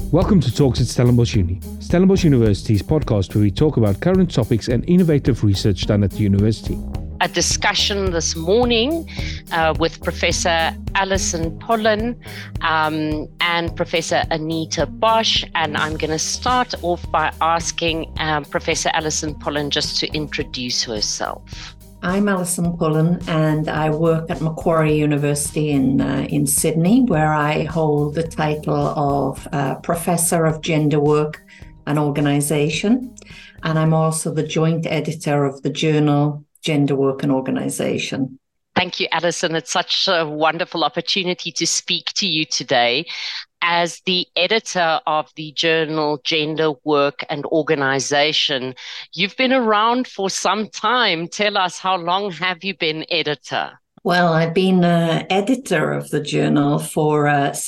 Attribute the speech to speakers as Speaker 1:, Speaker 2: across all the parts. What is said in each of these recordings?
Speaker 1: Welcome to Talks at Stellenbosch Uni, Stellenbosch University's podcast where we talk about current topics and innovative research done at the university.
Speaker 2: A discussion this morning with Professor Alison Pullen and Professor Anita Bosch. And I'm going to start off by asking Professor Alison Pullen just to introduce herself.
Speaker 3: I'm Alison Pullen and I work at Macquarie University in Sydney, where I hold the title of Professor of Gender Work and Organisation. And I'm also the joint editor of the journal Gender Work and Organisation.
Speaker 2: Thank you, Alison. It's such a wonderful opportunity to speak to you today. As the editor of the journal Gender Work and Organisation, you've been around for some time. Tell us, how long have you been editor?
Speaker 3: Well, I've been editor of the journal for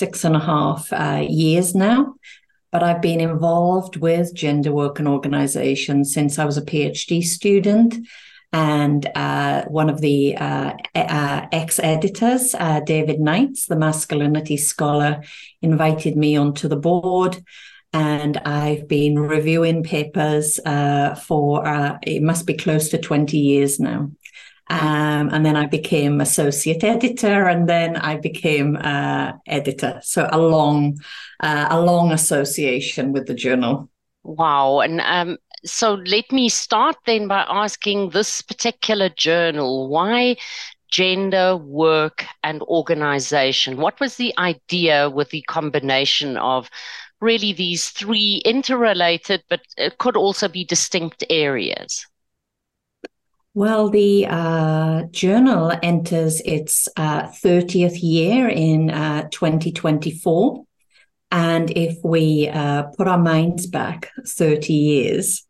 Speaker 3: 6.5 years now, but I've been involved with Gender Work and Organisation since I was a PhD student. And one of the ex-editors, David Knights, the masculinity scholar, invited me onto the board. And I've been reviewing papers for, it must be close to 20 years now. And then I became associate editor, and then I became editor. So a long association with the journal.
Speaker 2: Wow. And so let me start then by asking this particular journal, why Gender, Work and Organisation? What was the idea with the combination of really these three interrelated, but it could also be distinct areas?
Speaker 3: Well, the journal enters its 30th year in 2024. And if we put our minds back 30 years,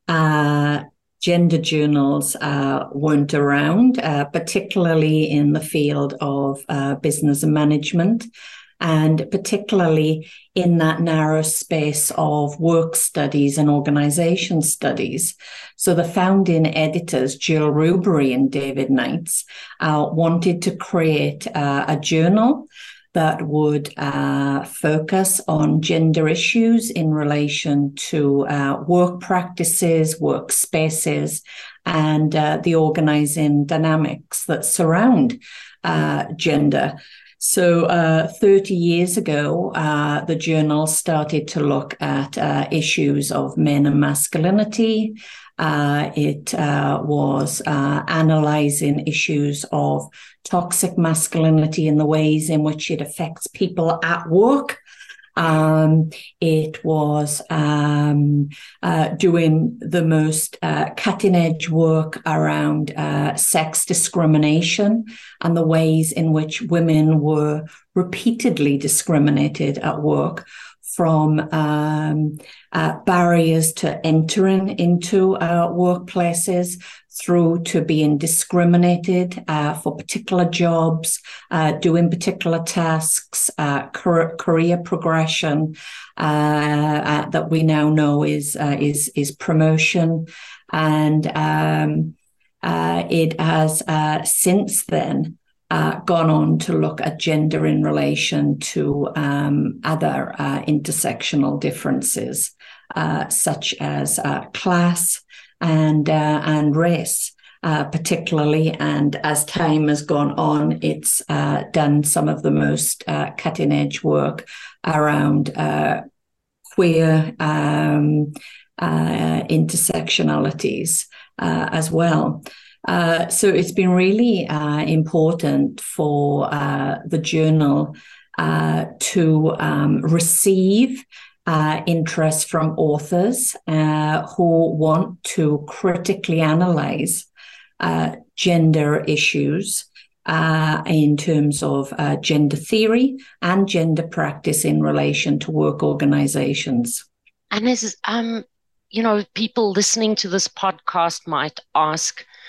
Speaker 3: gender journals weren't around, particularly in the field of business and management, and particularly in that narrow space of work studies and organisation studies. So the founding editors, Jill Rubery and David Knights, wanted to create a journal that would focus on gender issues in relation to work practices, workspaces, and the organising dynamics that surround gender. So 30 years ago, the journal started to look at issues of men and masculinity. It was analysing issues of toxic masculinity and the ways in which it affects people at work. It was doing the most cutting-edge work around sex discrimination and the ways in which women were repeatedly discriminated at work, from barriers to entering into workplaces through to being discriminated for particular jobs, doing particular tasks, career progression that we now know is promotion. And it has since then gone on to look at gender in relation to other intersectional differences, such as class and race, particularly. And as time has gone on, it's done some of the most cutting-edge work around queer intersectionalities as well. So it's been really important for the journal to receive interest from authors who want to critically analyse gender issues in terms of gender theory and gender practice in relation to work organisations.
Speaker 2: And as people listening to this podcast might ask,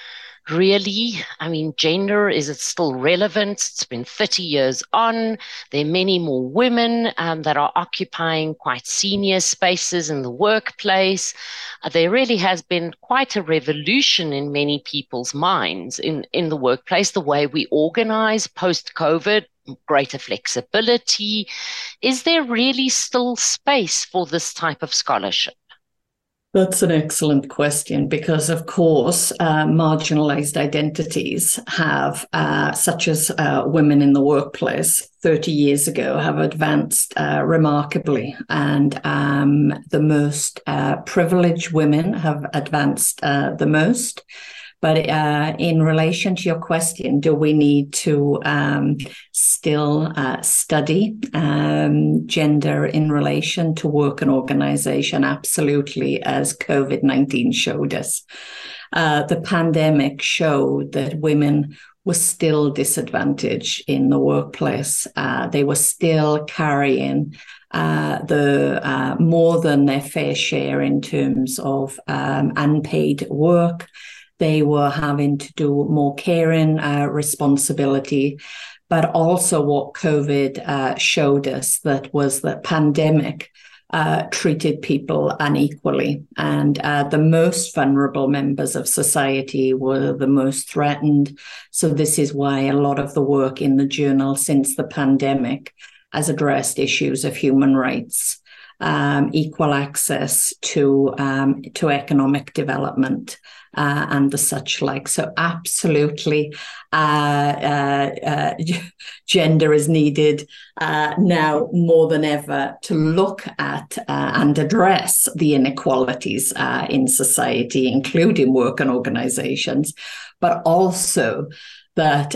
Speaker 2: really, I mean, gender, is it still relevant? It's been 30 years on. There are many more women that are occupying quite senior spaces in the workplace. There really has been quite a revolution in many people's minds in the workplace, the way we organize post-COVID, greater flexibility. Is there really still space for this type of scholarship?
Speaker 3: That's an excellent question because, of course, marginalized identities have, such as women in the workplace 30 years ago, have advanced remarkably. And the most privileged women have advanced the most. But in relation to your question, do we need to still study gender in relation to work and organization? Absolutely, as COVID-19 showed us. The pandemic showed that women were still disadvantaged in the workplace. They were still carrying the more than their fair share in terms of unpaid work. They were having to do more caring responsibility. But also what COVID showed us that was that pandemic treated people unequally. And the most vulnerable members of society were the most threatened. So this is why a lot of the work in the journal since the pandemic has addressed issues of human rights, equal access to economic development, and the such like. So absolutely, gender is needed now more than ever to look at and address the inequalities in society, including work and organizations, but also that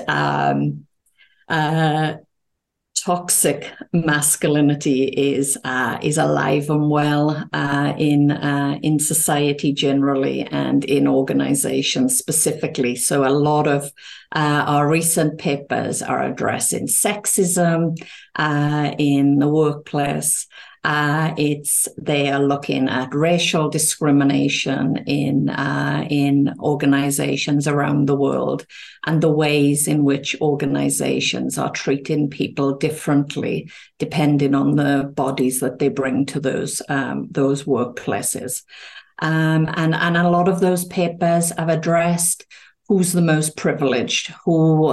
Speaker 3: toxic masculinity is alive and well in society generally and in organizations specifically. So a lot of our recent papers are addressing sexism in the workplace. They are looking at racial discrimination in organizations around the world and the ways in which organizations are treating people differently depending on the bodies that they bring to those workplaces. And a lot of those papers have addressed who's the most privileged, who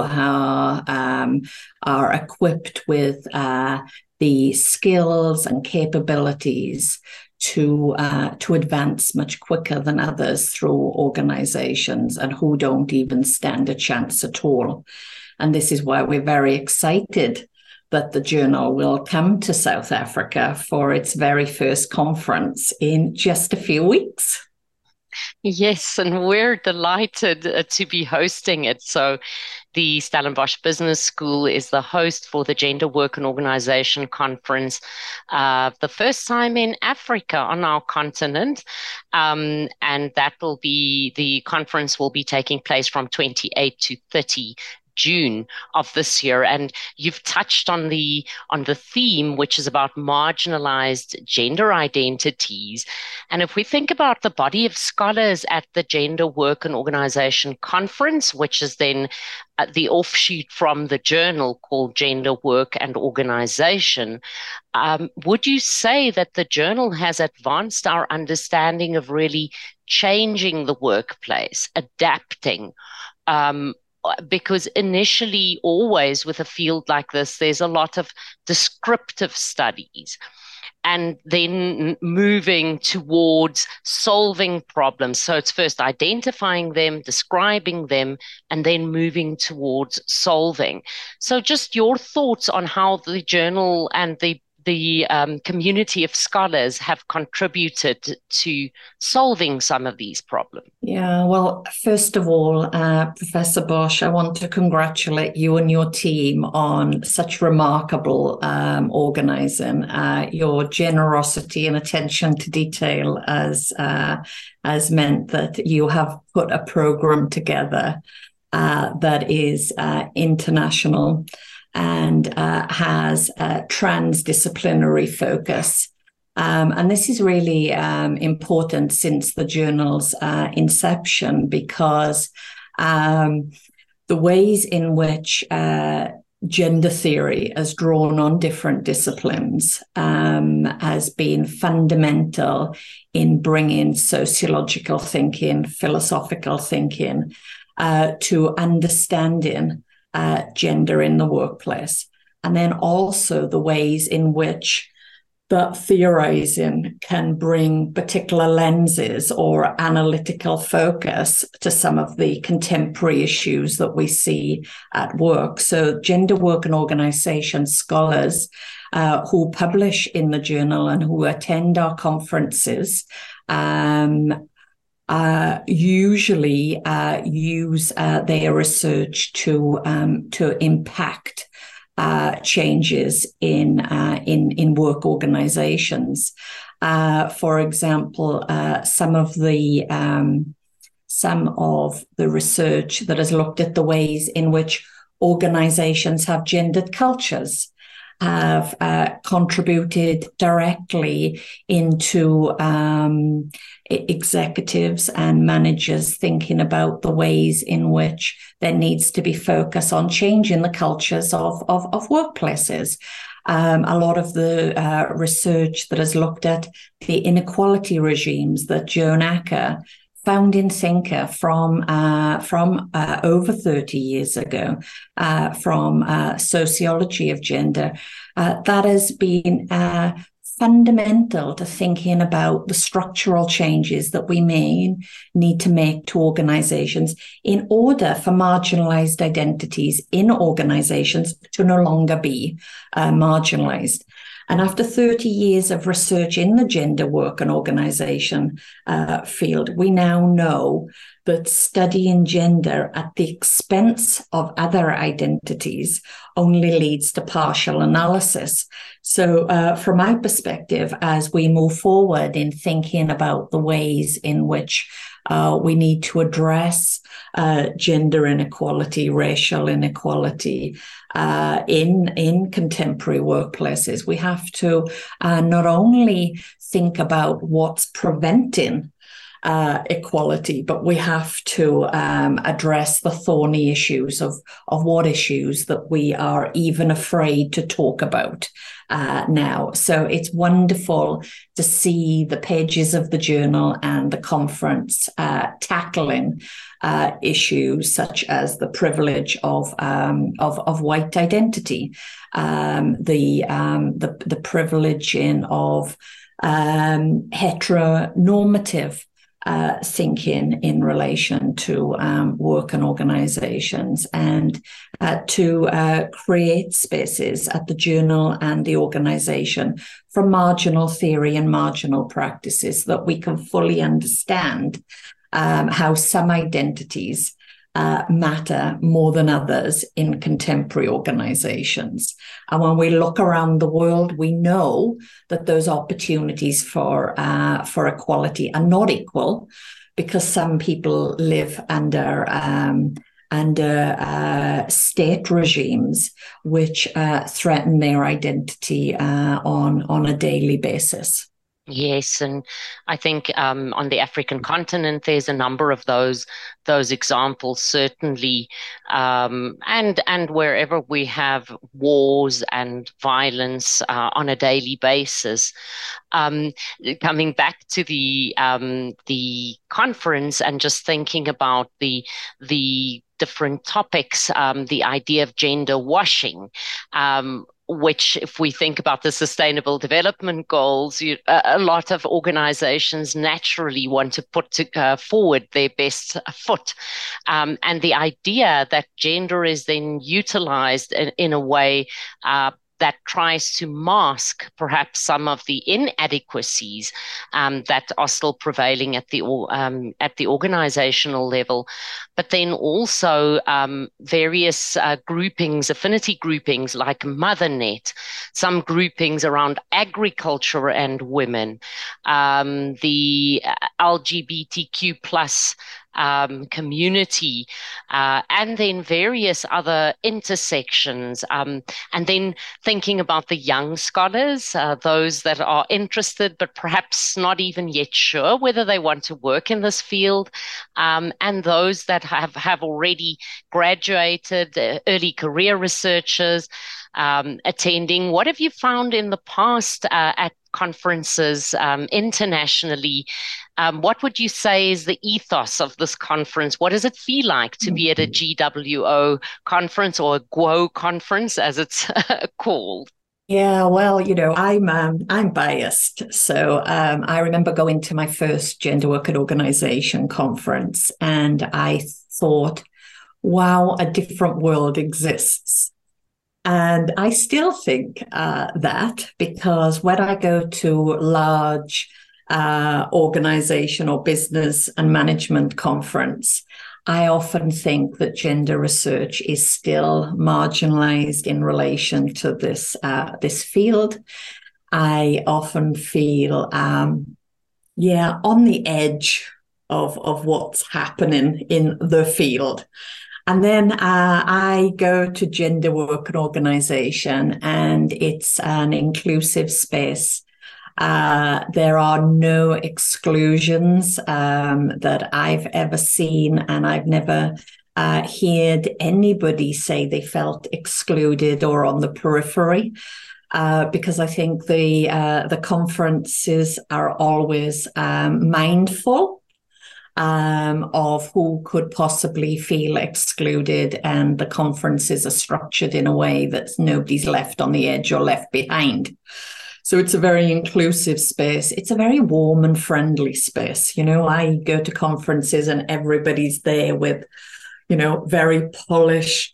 Speaker 3: are equipped with the skills and capabilities to advance much quicker than others through organizations, and who don't even stand a chance at all. And this is why we're very excited that the journal will come to South Africa for its very first conference in just a few weeks.
Speaker 2: Yes, and we're delighted to be hosting it. So the Stellenbosch Business School is the host for the Gender Work and Organization Conference, the first time in Africa on our continent. And the conference will be taking place from 28 to 30 June of this year. And you've touched on the theme, which is about marginalized gender identities. And if we think about the body of scholars at the Gender Work and Organization Conference, which is then the offshoot from the journal called Gender Work and Organization, would you say that the journal has advanced our understanding of really changing the workplace, adapting? Because initially, always with a field like this, there's a lot of descriptive studies, and then moving towards solving problems. So it's first identifying them, describing them, and then moving towards solving. So just your thoughts on how the journal and the community of scholars have contributed to solving some of these problems.
Speaker 3: Yeah, well, first of all, Professor Bosch, I want to congratulate you and your team on such remarkable organizing. Your generosity and attention to detail has meant that you have put a program together that is international and has a transdisciplinary focus. And this is really important since the journal's inception, because The ways in which gender theory has drawn on different disciplines has been fundamental in bringing sociological thinking, philosophical thinking to understanding gender in the workplace. And then also the ways in which that theorizing can bring particular lenses or analytical focus to some of the contemporary issues that we see at work. So gender work and organization scholars who publish in the journal and who attend our conferences usually use their research to impact changes in work organizations. For example, some of the research that has looked at the ways in which organizations have gendered cultures have contributed directly into executives and managers thinking about the ways in which there needs to be focus on changing the cultures of workplaces. A lot of the research that has looked at the inequality regimes that Joan Acker, founding thinker from over 30 years ago, from sociology of gender, that has been fundamental to thinking about the structural changes that we may need to make to organizations in order for marginalized identities in organizations to no longer be marginalized. And after 30 years of research in the gender work and organization field, we now know that studying gender at the expense of other identities only leads to partial analysis. So from my perspective, as we move forward in thinking about the ways in which we need to address gender inequality, racial inequality in contemporary workplaces, we have to not only think about what's preventing equality, but we have to address the thorny issues of what issues that we are even afraid to talk about now. So it's wonderful to see the pages of the journal and the conference tackling issues such as the privilege of white identity, the privileging of heteronormative thinking in relation to work and organizations, and to create spaces at the journal and the organization for marginal theory and marginal practices, that we can fully understand how some identities matter more than others in contemporary organizations. And when we look around the world, we know that those opportunities for equality are not equal, because some people live under state regimes which threaten their identity on a daily basis.
Speaker 2: Yes, and I think on the African continent, there's a number of those examples, certainly, and wherever we have wars and violence on a daily basis. Coming back to the conference and just thinking about the different topics, the idea of gender washing. Which, if we think about the Sustainable Development Goals, a lot of organizations naturally want to put forward their best foot. And the idea that gender is then utilized in a way that tries to mask perhaps some of the inadequacies that are still prevailing at the organizational level, but then also various groupings, affinity groupings like MotherNet, some groupings around agriculture and women, the LGBTQ plus community, and then various other intersections. And then thinking about the young scholars, those that are interested but perhaps not even yet sure whether they want to work in this field, and those that have already graduated, early career researchers attending. What have you found in the past at conferences internationally? What would you say is the ethos of this conference? What does it feel like to be at a GWO conference, or a GWO conference, as it's called?
Speaker 3: Yeah, well, I'm biased. So I remember going to my first Gender Work and Organization conference, and I thought, wow, a different world exists. And I still think that, because when I go to large organization or business and management conference, I often think that gender research is still marginalized in relation to this field. I often feel, on the edge of what's happening in the field. And then I go to Gender Work and Organization, and it's an inclusive space. There are no exclusions that I've ever seen, and I've never heard anybody say they felt excluded or on the periphery. Because I think the conferences are always mindful of who could possibly feel excluded, and the conferences are structured in a way that nobody's left on the edge or left behind. So it's a very inclusive space. It's a very warm and friendly space. I go to conferences and everybody's there with, very polished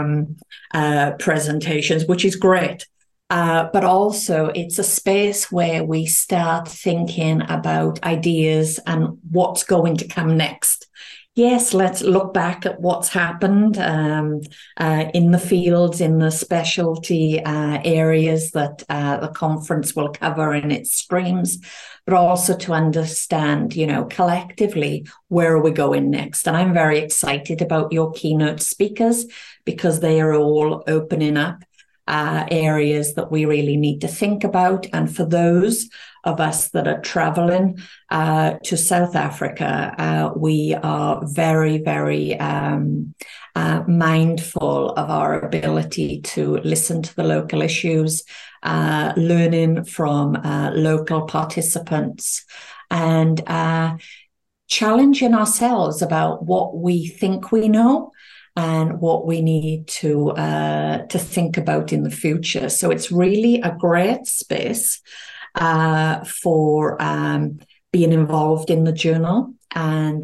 Speaker 3: presentations, which is great. But also it's a space where we start thinking about ideas and what's going to come next. Yes, let's look back at what's happened in the fields, in the specialty areas that the conference will cover in its streams, but also to understand, collectively, where are we going next? And I'm very excited about your keynote speakers, because they are all opening up areas that we really need to think about. And for those of us that are traveling to South Africa, we are very, very mindful of our ability to listen to the local issues, learning from local participants, and challenging ourselves about what we think we know and what we need to think about in the future. So it's really a great space for being involved in the journal and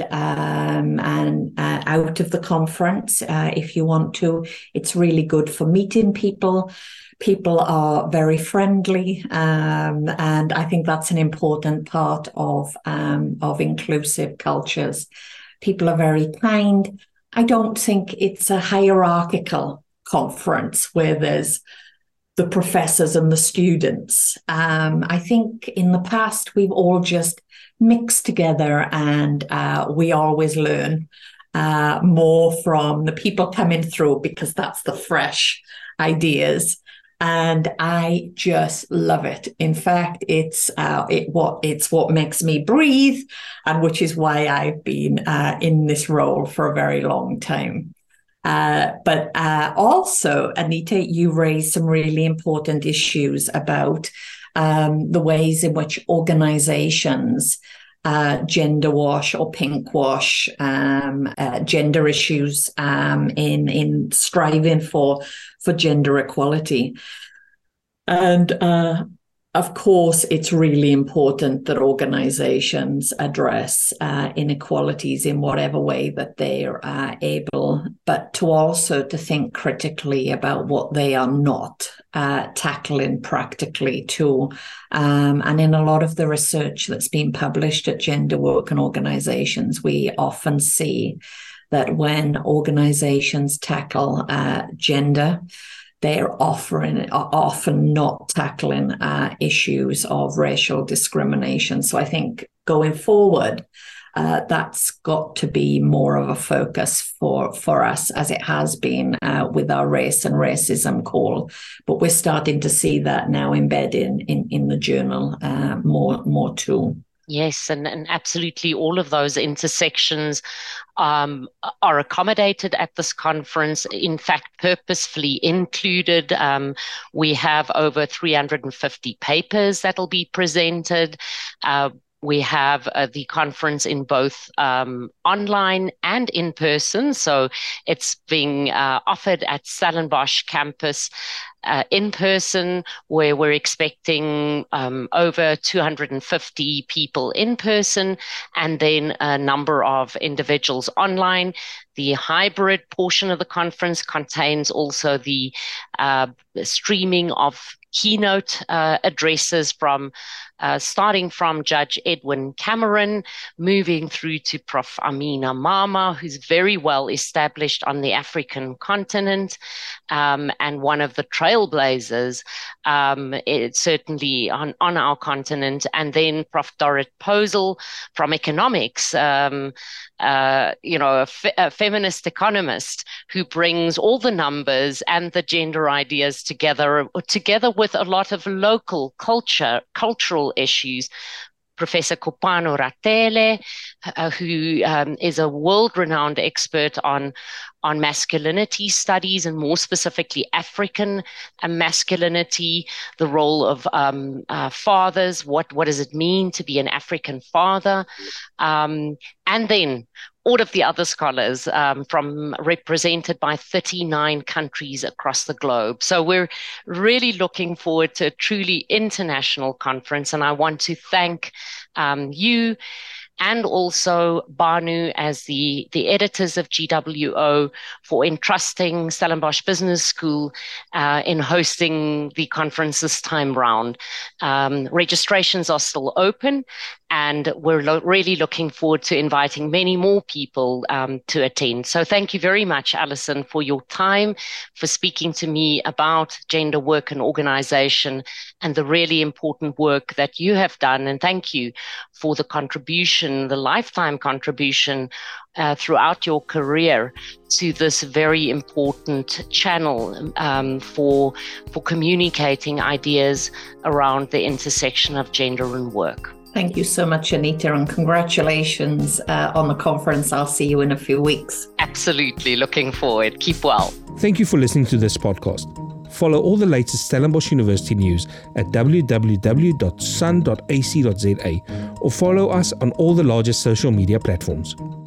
Speaker 3: out of the conference if you want to. It's really good for meeting people. People are very friendly, and I think that's an important part of inclusive cultures. People are very kind. I don't think it's a hierarchical conference where there's the professors and the students. I think in the past, we've all just mixed together, and we always learn more from the people coming through, because that's the fresh ideas. And I just love it. In fact, it's what makes me breathe, and which is why I've been in this role for a very long time. But also, Anita, you raised some really important issues about the ways in which organizations gender wash or pink wash gender issues in striving for gender equality. And of course, it's really important that organizations address inequalities in whatever way that they're able, but to think critically about what they are not tackling practically too. And in a lot of the research that's been published at Gender Work and Organizations, we often see that when organizations tackle gender, they're often not tackling issues of racial discrimination. So I think going forward, that's got to be more of a focus for us, as it has been with our race and racism call. But we're starting to see that now embed in the journal more too.
Speaker 2: Yes, and absolutely all of those intersections are accommodated at this conference, in fact, purposefully included. We have over 350 papers that will be presented. We have the conference in both online and in person. So it's being offered at Stellenbosch campus in person, where we're expecting over 250 people in person, and then a number of individuals online. The hybrid portion of the conference contains also the streaming of keynote addresses from starting from Judge Edwin Cameron, moving through to Prof. Amina Mama, who's very well established on the African continent, and one of the trailblazers, certainly on our continent, and then Prof. Dorrit Posel from economics, a feminist economist who brings all the numbers and the gender ideas together with a lot of local cultural issues. Professor Kopano Ratele, who is a world-renowned expert on masculinity studies, and more specifically African masculinity, the role of fathers, what does it mean to be an African father, and then all of the other scholars represented by 39 countries across the globe. So we're really looking forward to a truly international conference, and I want to thank you and also Banu as the editors of GWO for entrusting Stellenbosch Business School in hosting the conference this time round. Registrations are still open, and we're really looking forward to inviting many more people to attend. So thank you very much, Alison, for your time, for speaking to me about gender work and organization and the really important work that you have done. And thank you for the contribution, the lifetime contribution throughout your career to this very important channel for communicating ideas around the intersection of gender and work.
Speaker 3: Thank you so much, Anita, and congratulations on the conference. I'll see you in a few weeks.
Speaker 2: Absolutely. Looking forward. Keep well.
Speaker 1: Thank you for listening to this podcast. Follow all the latest Stellenbosch University news at www.sun.ac.za or follow us on all the largest social media platforms.